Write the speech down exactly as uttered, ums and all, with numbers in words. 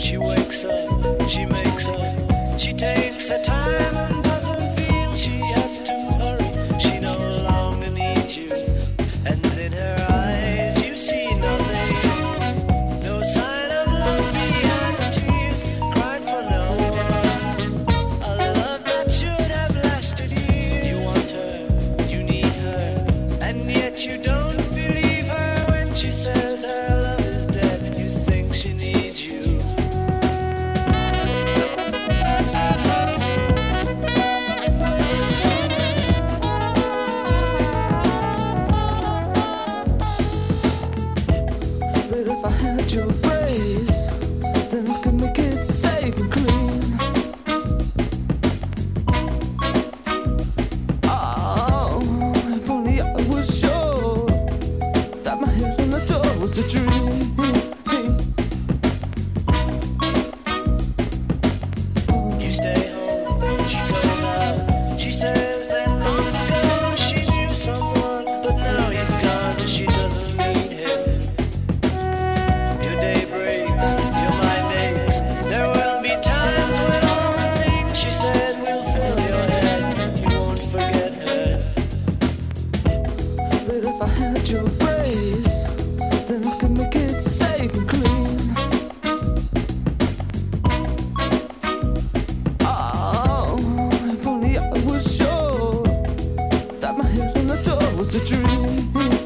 She wakes up, she makes up, she takes her time and doesn't feel she has to hurry. She no longer needs you, and in her eyes you see nothing. No sign of love behind the tears cried for no one. A love that should have lasted years. You want her, you need her, and yet you don't believe her when she says her love is dead. You think she needs you. But if I had your phrase, then I could make it safe and clean. Oh, if only I was sure that my head on the door was a dream. You stay home, she goes out. She says that long ago she knew someone, but now he's gone and she doesn't need him. Your day breaks, your mind aches. There will be times when all the things she said will fill your head. You won't forget her. But if I had your phrase, then I could make it safe and clean. Oh, if only I was sure that my head on the door was a dream.